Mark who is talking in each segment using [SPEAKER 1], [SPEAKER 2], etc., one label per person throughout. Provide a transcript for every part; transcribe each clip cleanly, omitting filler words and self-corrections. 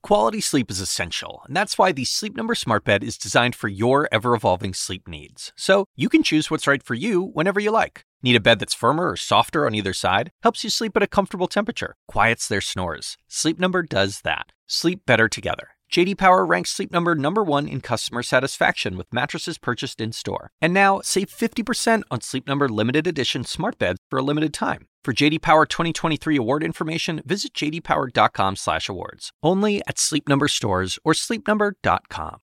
[SPEAKER 1] Quality sleep is essential, and that's why the Sleep Number Smart Bed is designed for your ever-evolving sleep needs. So you can choose what's right for you whenever you like. Need a bed that's firmer or softer on either side? Helps you sleep at a comfortable temperature. Quiets their snores. Sleep Number does that. Sleep better together. J.D. Power ranks Sleep Number #1 in customer satisfaction with mattresses purchased in-store. And now, save 50% on Sleep Number limited edition smart beds for a limited time. For J.D. Power 2023 award information, visit jdpower.com/awards. Only at Sleep Number stores or sleepnumber.com.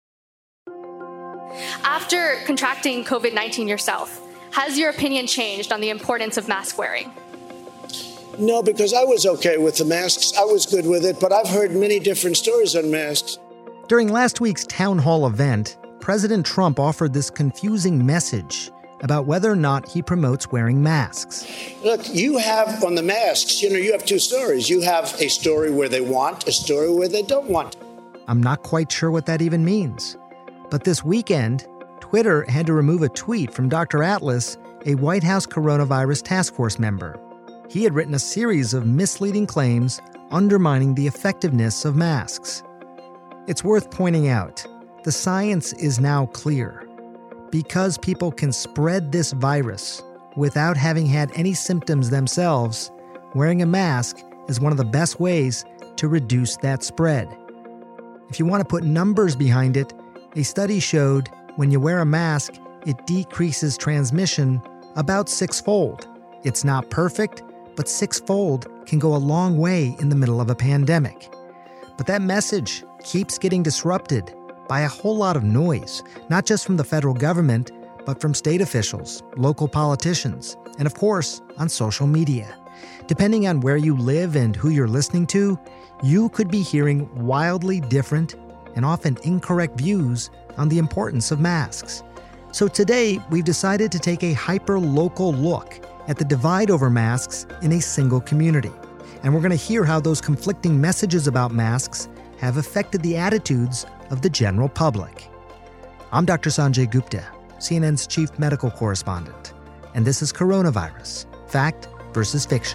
[SPEAKER 2] After contracting COVID-19 yourself, has your opinion changed on the importance of mask wearing?
[SPEAKER 3] No, because I was okay with the masks. I was good with it, but I've heard many different stories on masks.
[SPEAKER 4] During last week's town hall event, President Trump offered this confusing message about whether or not he promotes wearing masks.
[SPEAKER 3] Look, you have on the masks, you have two stories. You have a story where they want, a story where they don't want.
[SPEAKER 4] I'm not quite sure what that even means. But this weekend, Twitter had to remove a tweet from Dr. Atlas, a White House coronavirus task force member. He had written a series of misleading claims undermining the effectiveness of masks. It's worth pointing out, the science is now clear. Because people can spread this virus without having had any symptoms themselves, wearing a mask is one of the best ways to reduce that spread. If you want to put numbers behind it, a study showed when you wear a mask, it decreases transmission about 6-fold. It's not perfect, but 6-fold can go a long way in the middle of a pandemic. But that message keeps getting disrupted by a whole lot of noise, not just from the federal government, but from state officials, local politicians, and of course, on social media. Depending on where you live and who you're listening to, you could be hearing wildly different and often incorrect views on the importance of masks. So today, we've decided to take a hyper-local look at the divide over masks in a single community. And we're going to hear how those conflicting messages about masks have affected the attitudes of the general public. I'm Dr. Sanjay Gupta, CNN's chief medical correspondent, and this is Coronavirus, Fact versus Fiction.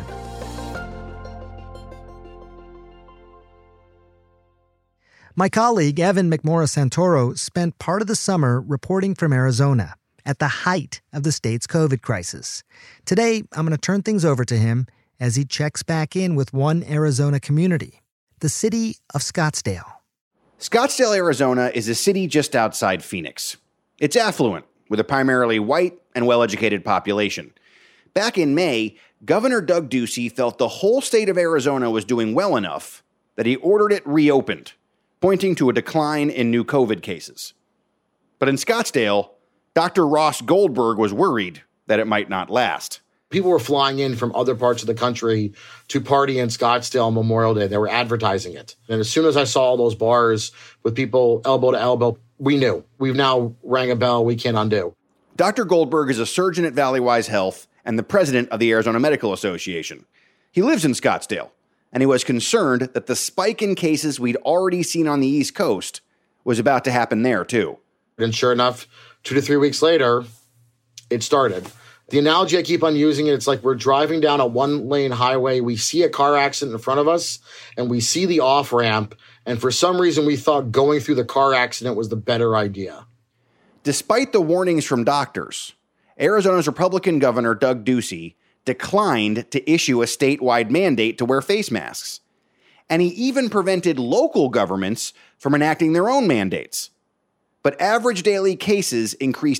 [SPEAKER 4] My colleague, Evan McMorris-Santoro, spent part of the summer reporting from Arizona at the height of the state's COVID crisis. Today, I'm going to turn things over to him as he checks back in with one Arizona community, the city of Scottsdale.
[SPEAKER 5] Scottsdale, Arizona is a city just outside Phoenix. It's affluent, with a primarily white and well-educated population. Back in May, Governor Doug Ducey felt the whole state of Arizona was doing well enough that he ordered it reopened, pointing to a decline in new COVID cases. But in Scottsdale, Dr. Ross Goldberg was worried that it might not last.
[SPEAKER 6] People were flying in from other parts of the country to party in Scottsdale on Memorial Day. They were advertising it. And as soon as I saw all those bars with people elbow to elbow, we knew. We've now rang a bell we can't undo.
[SPEAKER 5] Dr. Goldberg is a surgeon at Valleywise Health and the president of the Arizona Medical Association. He lives in Scottsdale, and he was concerned that the spike in cases we'd already seen on the East Coast was about to happen there, too.
[SPEAKER 6] And sure enough, 2 to 3 weeks later, it started. The analogy I keep on using, it's like we're driving down a one-lane highway. We see a car accident in front of us, and we see the off-ramp. And for some reason, we thought going through the car accident was the better idea.
[SPEAKER 5] Despite the warnings from doctors, Arizona's Republican Governor Doug Ducey declined to issue a statewide mandate to wear face masks. And he even prevented local governments from enacting their own mandates. But average daily cases increased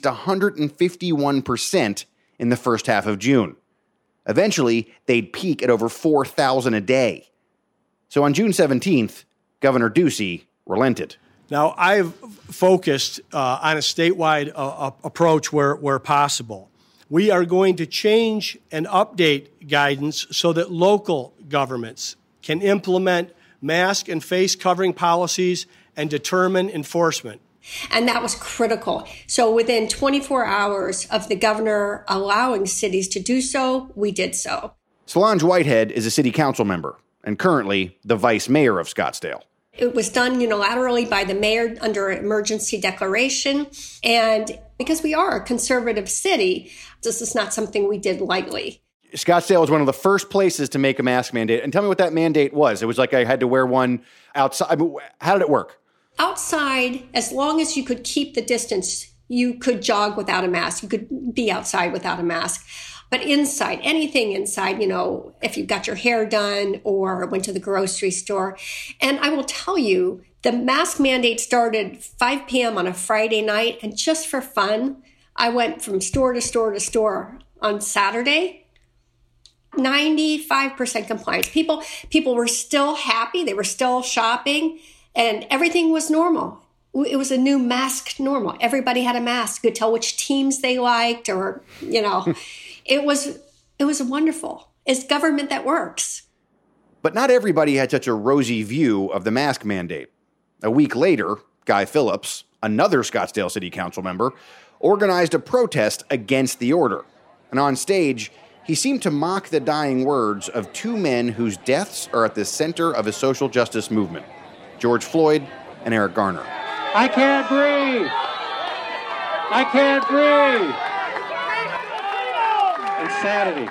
[SPEAKER 5] 151% in the first half of June. Eventually, they'd peak at over 4,000 a day. So on June 17th, Governor Ducey relented.
[SPEAKER 7] Now, I've focused on a statewide approach where possible. We are going to change and update guidance so that local governments can implement mask and face covering policies and determine enforcement.
[SPEAKER 8] And that was critical. So within 24 hours of the governor allowing cities to do so, we did so.
[SPEAKER 5] Solange Whitehead is a city council member and currently the vice mayor of Scottsdale.
[SPEAKER 8] It was done unilaterally by the mayor under emergency declaration. And because we are a conservative city, this is not something we did lightly.
[SPEAKER 5] Scottsdale was one of the first places to make a mask mandate. And tell me what that mandate was. It was like I had to wear one outside. I mean, how did it work?
[SPEAKER 8] Outside, as long as you could keep the distance, you could jog without a mask. You could be outside without a mask. But inside, anything inside, if you got your hair done or went to the grocery store. And I will tell you, the mask mandate started 5 p.m. on a Friday night. And just for fun, I went from store to store to store on Saturday. 95% compliance. People were still happy. They were still shopping and everything was normal. It was a new masked normal. Everybody had a mask. You could tell which teams they liked or, it was wonderful. It's government that works.
[SPEAKER 5] But not everybody had such a rosy view of the mask mandate. A week later, Guy Phillips, another Scottsdale City Council member, organized a protest against the order. And on stage, he seemed to mock the dying words of two men whose deaths are at the center of a social justice movement, George Floyd and Eric Garner.
[SPEAKER 9] I can't breathe. I can't breathe. Insanity.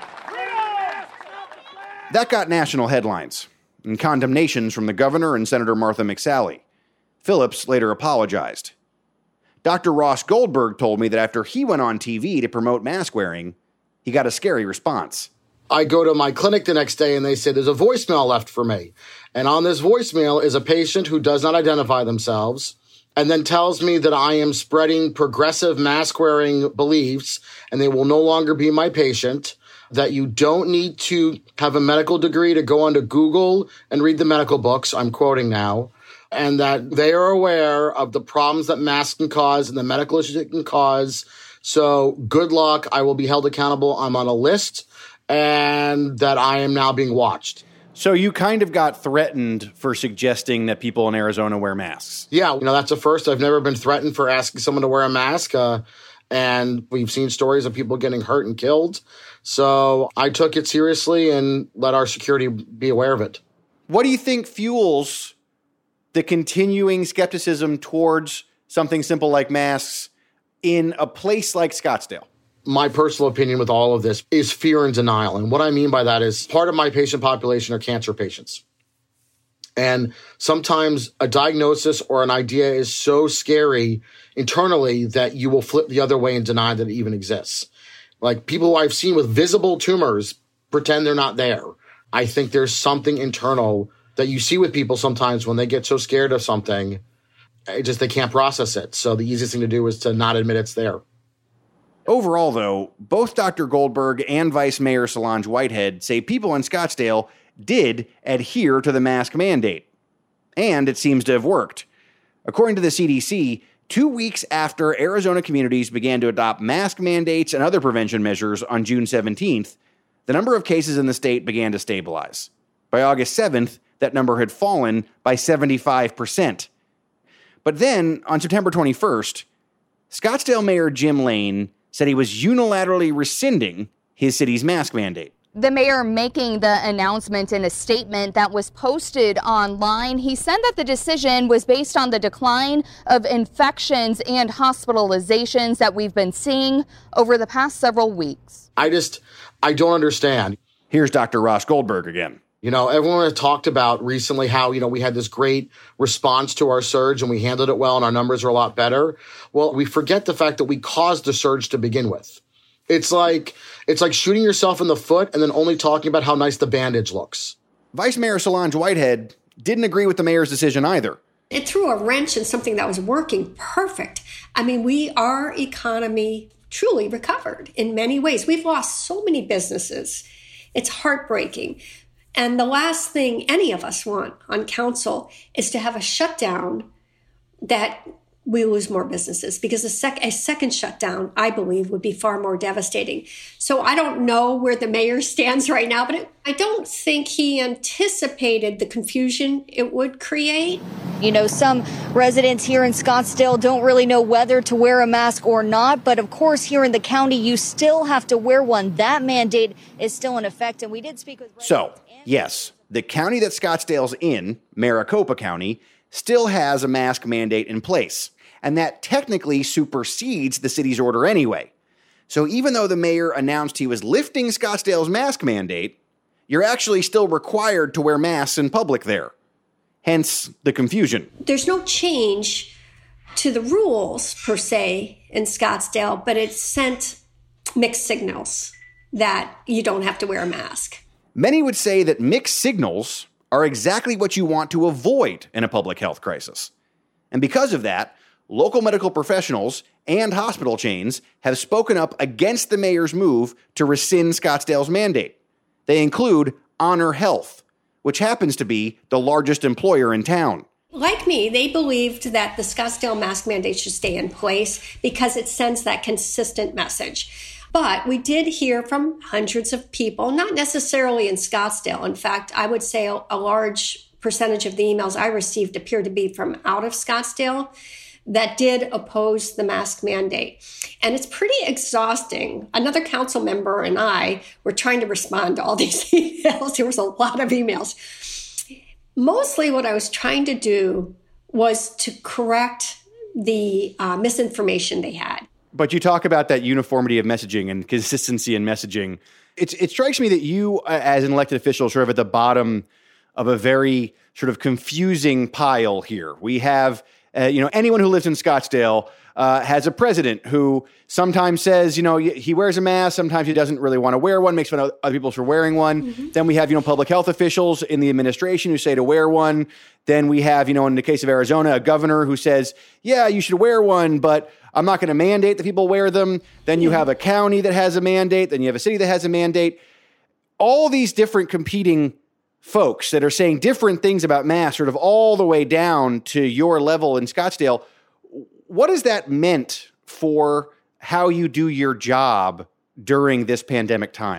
[SPEAKER 5] That got national headlines and condemnations from the governor and Senator Martha McSally. Phillips later apologized. Dr. Ross Goldberg told me that after he went on TV to promote mask wearing, he got a scary response.
[SPEAKER 6] I go to my clinic the next day and they say there's a voicemail left for me. And on this voicemail is a patient who does not identify themselves and then tells me that I am spreading progressive mask-wearing beliefs and they will no longer be my patient, that you don't need to have a medical degree to go onto Google and read the medical books, I'm quoting now, and that they are aware of the problems that masks can cause and the medical issues it can cause. So good luck. I will be held accountable. I'm on a list and that I am now being watched.
[SPEAKER 5] So you kind of got threatened for suggesting that people in Arizona wear masks.
[SPEAKER 6] Yeah, that's a first. I've never been threatened for asking someone to wear a mask. And we've seen stories of people getting hurt and killed. So I took it seriously and let our security be aware of it.
[SPEAKER 5] What do you think fuels the continuing skepticism towards something simple like masks in a place like Scottsdale?
[SPEAKER 6] My personal opinion with all of this is fear and denial. And what I mean by that is part of my patient population are cancer patients. And sometimes a diagnosis or an idea is so scary internally that you will flip the other way and deny that it even exists. Like people who I've seen with visible tumors pretend they're not there. I think there's something internal that you see with people sometimes when they get so scared of something, they can't process it. So the easiest thing to do is to not admit it's there.
[SPEAKER 5] Overall, though, both Dr. Goldberg and Vice Mayor Solange Whitehead say people in Scottsdale did adhere to the mask mandate. And it seems to have worked. According to the CDC, 2 weeks after Arizona communities began to adopt mask mandates and other prevention measures on June 17th, the number of cases in the state began to stabilize. By August 7th, that number had fallen by 75%. But then, on September 21st, Scottsdale Mayor Jim Lane said he was unilaterally rescinding his city's mask mandate.
[SPEAKER 10] The mayor making the announcement in a statement that was posted online, he said that the decision was based on the decline of infections and hospitalizations that we've been seeing over the past several weeks.
[SPEAKER 6] I don't understand.
[SPEAKER 5] Here's Dr. Ross Goldberg again.
[SPEAKER 6] Everyone has talked about recently how, we had this great response to our surge and we handled it well and our numbers are a lot better. Well, we forget the fact that we caused the surge to begin with. It's like shooting yourself in the foot and then only talking about how nice the bandage looks.
[SPEAKER 5] Vice Mayor Solange Whitehead didn't agree with the mayor's decision either.
[SPEAKER 8] It threw a wrench in something that was working perfect. I mean, our economy truly recovered in many ways. We've lost so many businesses. It's heartbreaking. And the last thing any of us want on council is to have a shutdown that we lose more businesses, because a second shutdown, I believe, would be far more devastating. So I don't know where the mayor stands right now, but I don't think he anticipated the confusion it would create.
[SPEAKER 11] Some residents here in Scottsdale don't really know whether to wear a mask or not. But of course, here in the county, you still have to wear one. That mandate is still in effect. And we did speak with...
[SPEAKER 5] So, yes, the county that Scottsdale's in, Maricopa County, still has a mask mandate in place. And that technically supersedes the city's order anyway. So even though the mayor announced he was lifting Scottsdale's mask mandate, you're actually still required to wear masks in public there. Hence the confusion.
[SPEAKER 8] There's no change to the rules, per se, in Scottsdale, but it sent mixed signals that you don't have to wear a mask.
[SPEAKER 5] Many would say that mixed signals are exactly what you want to avoid in a public health crisis. And because of that, local medical professionals and hospital chains have spoken up against the mayor's move to rescind Scottsdale's mandate. They include Honor Health, which happens to be the largest employer in town.
[SPEAKER 8] Like me, they believed that the Scottsdale mask mandate should stay in place because it sends that consistent message. But we did hear from hundreds of people, not necessarily in Scottsdale. In fact, I would say a large percentage of the emails I received appeared to be from out of Scottsdale that did oppose the mask mandate. And it's pretty exhausting. Another council member and I were trying to respond to all these emails. There was a lot of emails. Mostly what I was trying to do was to correct the misinformation they had.
[SPEAKER 5] But you talk about that uniformity of messaging and consistency in messaging. It strikes me that you, as an elected official, are sort of at the bottom of a very sort of confusing pile here. We have, anyone who lives in Scottsdale has a president who sometimes says, he wears a mask, sometimes he doesn't really want to wear one, makes fun of other people for wearing one. Mm-hmm. Then we have, public health officials in the administration who say to wear one. Then we have, in the case of Arizona, a governor who says, yeah, you should wear one, but I'm not going to mandate that people wear them. Then you have a county that has a mandate. Then you have a city that has a mandate. All these different competing folks that are saying different things about masks, sort of all the way down to your level in Scottsdale. What has that meant for how you do your job during this pandemic time?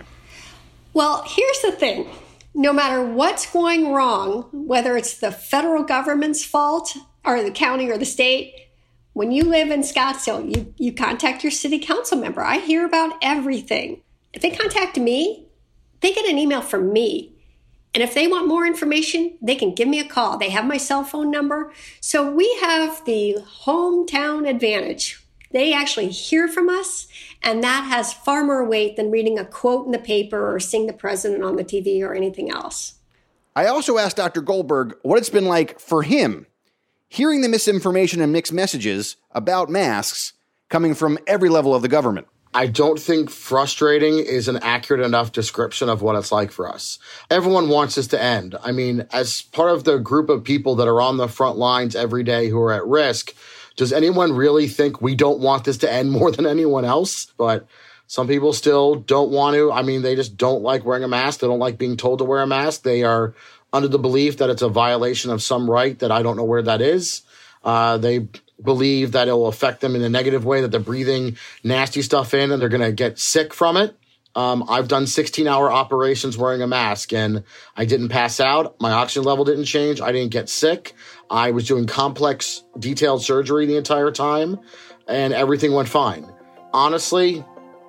[SPEAKER 8] Well, here's the thing. No matter what's going wrong, whether it's the federal government's fault or the county or the state, when you live in Scottsdale, you contact your city council member. I hear about everything. If they contact me, they get an email from me. And if they want more information, they can give me a call. They have my cell phone number. So we have the hometown advantage. They actually hear from us, and that has far more weight than reading a quote in the paper or seeing the president on the TV or anything else.
[SPEAKER 5] I also asked Dr. Goldberg what it's been like for him hearing the misinformation and mixed messages about masks coming from every level of the government.
[SPEAKER 6] I don't think frustrating is an accurate enough description of what it's like for us. Everyone wants this to end. I mean, as part of the group of people that are on the front lines every day who are at risk, does anyone really think we don't want this to end more than anyone else? But some people still don't want to. I mean, they just don't like wearing a mask. They don't like being told to wear a mask. They are under the belief that it's a violation of some right that I don't know where that is. They believe that it will affect them in a negative way, that they're breathing nasty stuff in and they're going to get sick from it. I've done 16-hour operations wearing a mask and I didn't pass out. My oxygen level didn't change. I didn't get sick. I was doing complex, detailed surgery the entire time and everything went fine. Honestly,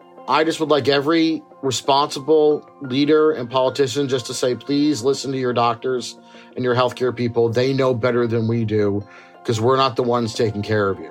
[SPEAKER 6] I just would like every responsible leader and politician just to say, please listen to your doctors and your healthcare people. They know better than we do because we're not the ones taking care of you.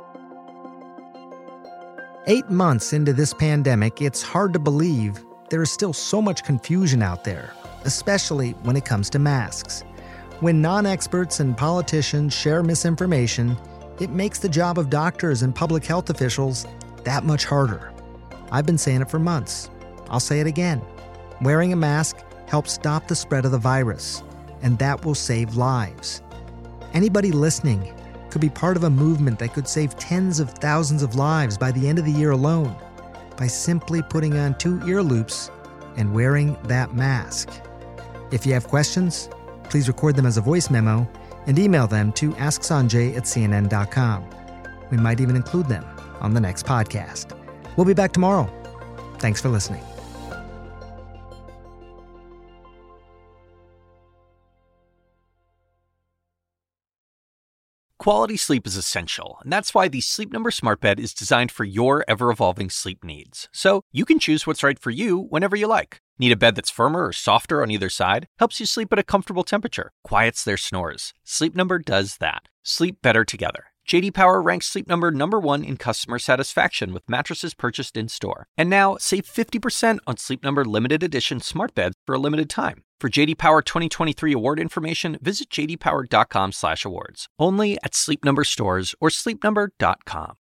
[SPEAKER 4] 8 months into this pandemic, it's hard to believe there is still so much confusion out there, especially when it comes to masks. When non-experts and politicians share misinformation, it makes the job of doctors and public health officials that much harder. I've been saying it for months. I'll say it again. Wearing a mask helps stop the spread of the virus, and that will save lives. Anybody listening could be part of a movement that could save tens of thousands of lives by the end of the year alone by simply putting on 2 ear loops and wearing that mask. If you have questions, please record them as a voice memo and email them to asksanjay@cnn.com. We might even include them on the next podcast. We'll be back tomorrow. Thanks for listening.
[SPEAKER 1] Quality sleep is essential, and that's why the Sleep Number Smart Bed is designed for your ever-evolving sleep needs. So you can choose what's right for you whenever you like. Need a bed that's firmer or softer on either side? Helps you sleep at a comfortable temperature. Quiets their snores. Sleep Number does that. Sleep better together. JD Power ranks Sleep Number number 1 in customer satisfaction with mattresses purchased in-store. And now, save 50% on Sleep Number limited edition smart beds for a limited time. For JD Power 2023 award information, visit jdpower.com/awards. Only at Sleep Number stores or sleepnumber.com.